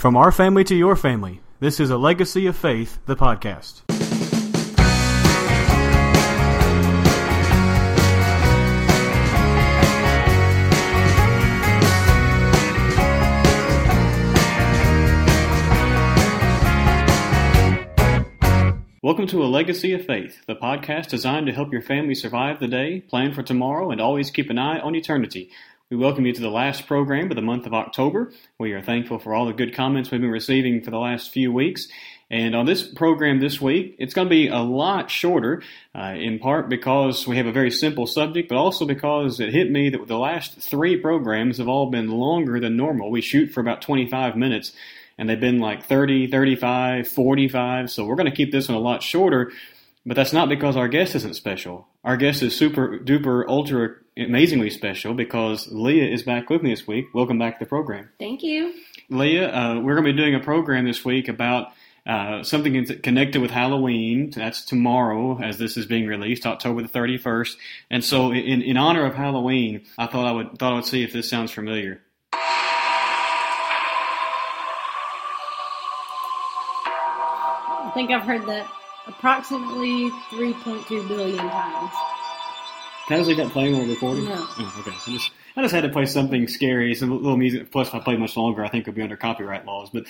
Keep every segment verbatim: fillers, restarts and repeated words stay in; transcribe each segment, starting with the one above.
From our family to your family, this is A Legacy of Faith, the podcast. Welcome to A Legacy of Faith, the podcast designed to help your family survive the day, plan for tomorrow, and always keep an eye on eternity. We welcome you to the last program of the month of October. We are thankful for all the good comments we've been receiving for the last few weeks. And on this program this week, it's going to be a lot shorter, uh, in part because we have a very simple subject, but also because it hit me that the last three programs have all been longer than normal. We shoot for about twenty-five minutes, and they've been like thirty, thirty-five, forty-five, so we're going to keep this one a lot shorter. But that's not because our guest isn't special. Our guest is super duper ultra amazingly special because Leah is back with me this week. Welcome back to the program. Thank you. Leah, uh, we're going to be doing a program this week about uh, something connected with Halloween. That's tomorrow as this is being released, October the thirty-first. And so in, in honor of Halloween, I thought I would thought I would see if this sounds familiar. I think I've heard that approximately three point two billion times. Can I just leave that playing while we're recording? No. Oh, okay. I just, I just had to play something scary, some little music. Plus, if I play much longer, I think we'll be under copyright laws. But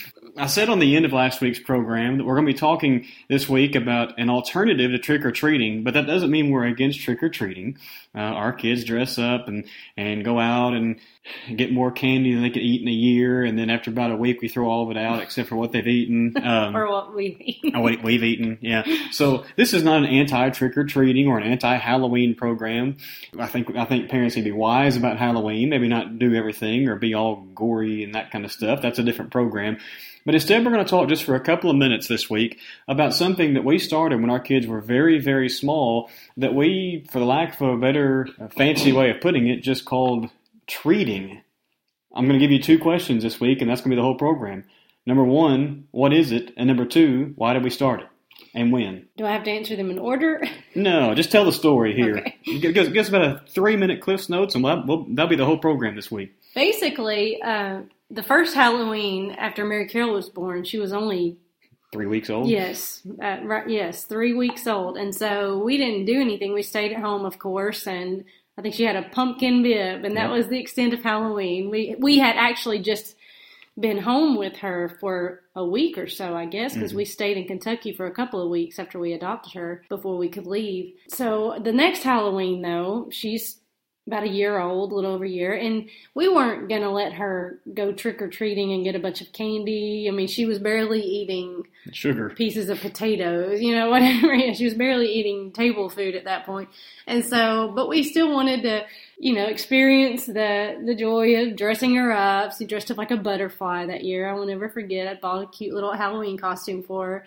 I said on the end of last week's program that we're going to be talking this week about an alternative to trick-or-treating, but that doesn't mean we're against trick-or-treating. Uh, our kids dress up and, and go out and get more candy than they could eat in a year, and then after about a week, we throw all of it out except for what they've eaten. Um, or what we've eaten. oh, wait, we've eaten, yeah. So this is not an anti-trick-or-treating or an anti-Halloween program. I think I think parents need to be wise about Halloween, maybe not do everything or be all gory and that kind of stuff. That's a different program. But instead, we're going to talk just for a couple of minutes this week about something that we started when our kids were very, very small that we, for the lack of a better uh, fancy way of putting it, just called treating. I'm going to give you two questions this week, and that's going to be the whole program. Number one, what is it? And number two, why did we start it? And when? Do I have to answer them in order? No, just tell the story here. Okay. Give, give us about a three-minute Cliff's Notes, and we'll, we'll, that'll be the whole program this week. Basically, uh, the first Halloween after Mary Carol was born, she was only... Three weeks old? Yes, uh, right, yes, three weeks old. And so we didn't do anything. We stayed at home, of course, and I think she had a pumpkin bib, and that yep. was the extent of Halloween. We we had actually just been home with her for a week or so, I guess, because mm-hmm. we stayed in Kentucky for a couple of weeks after we adopted her before we could leave. So the next Halloween, though, she's about a year old, a little over a year, and we weren't going to let her go trick-or-treating and get a bunch of candy. I mean, she was barely eating sugar pieces of potatoes, you know, whatever. Yeah, she was barely eating table food at that point. And so, but we still wanted to, you know, experience the the joy of dressing her up. She dressed up like a butterfly that year. I will never forget. I bought a cute little Halloween costume for her.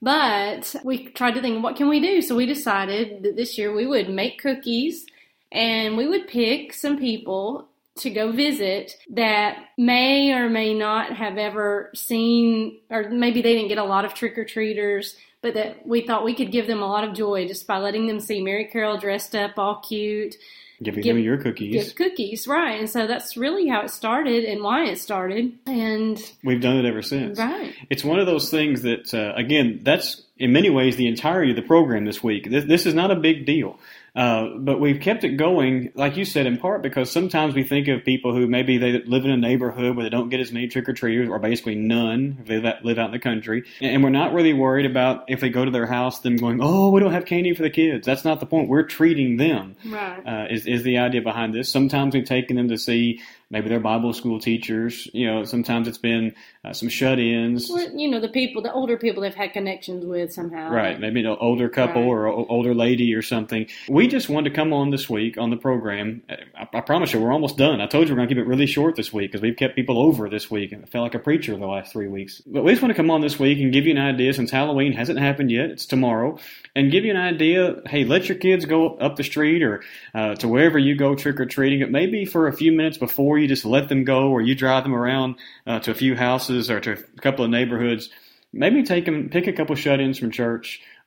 But we tried to think, what can we do? So we decided that this year we would make cookies, and we would pick some people to go visit that may or may not have ever seen, or maybe they didn't get a lot of trick-or-treaters, but that we thought we could give them a lot of joy just by letting them see Mary Carol dressed up all cute. Giving them your cookies. Give cookies, right. And so that's really how it started and why it started. And we've done it ever since. Right. It's one of those things that, uh, again, that's in many ways the entirety of the program this week. This, this is not a big deal. Uh, but we've kept it going, like you said, in part because sometimes we think of people who maybe they live in a neighborhood where they don't get as many trick-or-treaters, or basically none, if they live out in the country. And we're not really worried about if they go to their house, them going, oh, we don't have candy for the kids. That's not the point. We're treating them, right. uh, is, is the idea behind this. Sometimes we've taken them to see maybe they're Bible school teachers. You know, sometimes it's been uh, some shut-ins. Or, you know, the people, the older people they've had connections with somehow. Right, maybe an older couple right. or an older lady or something. We just wanted to come on this week on the program. I, I promise you, we're almost done. I told you we're going to keep it really short this week because we've kept people over this week, and I felt like a preacher the last three weeks. But we just want to come on this week and give you an idea, since Halloween hasn't happened yet, it's tomorrow, and give you an idea, hey, let your kids go up the street or uh, to wherever you go trick-or-treating. It may be for a few minutes before you just let them go, or you drive them around uh, to a few houses or to a couple of neighborhoods. Maybe take them, pick a couple shut-ins from church,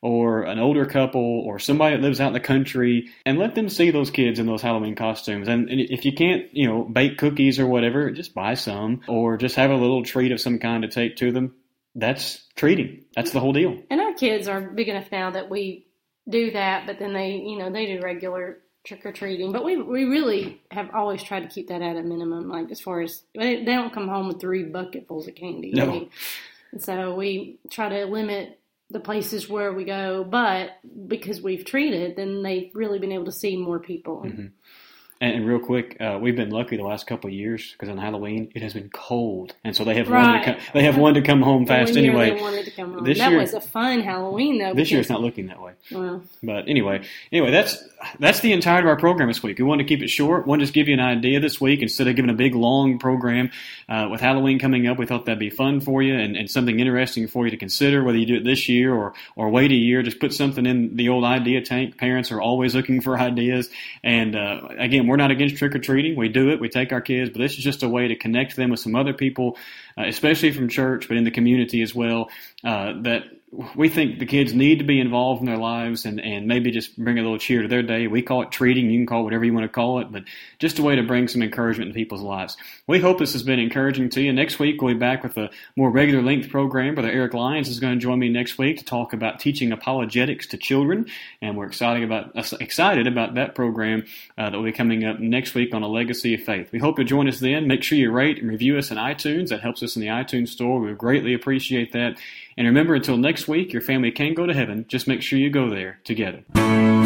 or an older couple or somebody that lives out in the country, and let them see those kids in those Halloween costumes. And, and if you can't, you know, bake cookies or whatever, just buy some or just have a little treat of some kind to take to them. That's treating. That's the whole deal. And our kids are big enough now that we do that, but then they, you know, they do regular trick-or-treating. But we we really have always tried to keep that at a minimum, like as far as, they, they don't come home with three bucketfuls of candy. No. I mean, and so we try to limit the places where we go, but because we've treated, then they've really been able to see more people. Mm-hmm. And, and real quick, uh, we've been lucky the last couple of years because on Halloween it has been cold, and so they have right. wanted to come, they have wanted to come home fast One year anyway. They wanted to come home. This that year, was a fun Halloween though. This year it's not looking that way. Well, but anyway, anyway, that's that's the entirety of our program this week. We wanted to keep it short. We wanted to just give you an idea this week instead of giving a big long program. Uh, with Halloween coming up, we thought that'd be fun for you and, and something interesting for you to consider. Whether you do it this year or or wait a year, just put something in the old idea tank. Parents are always looking for ideas, and uh, again, we're not against trick or treat. We do it. We take our kids, but this is just a way to connect them with some other people, uh, especially from church, but in the community as well, uh, that we think the kids need to be involved in their lives and, and maybe just bring a little cheer to their day. We call it treating. You can call it whatever you want to call it, but just a way to bring some encouragement in people's lives. We hope this has been encouraging to you. Next week, we'll be back with a more regular length program. Brother Eric Lyons is going to join me next week to talk about teaching apologetics to children, and we're excited about uh, excited about that program uh, that will be coming up next week on A Legacy of Faith. We hope you'll join us then. Make sure you rate and review us on iTunes. That helps us in the iTunes store. We would greatly appreciate that. And remember, until next week, your family can go to heaven. Just make sure you go there together.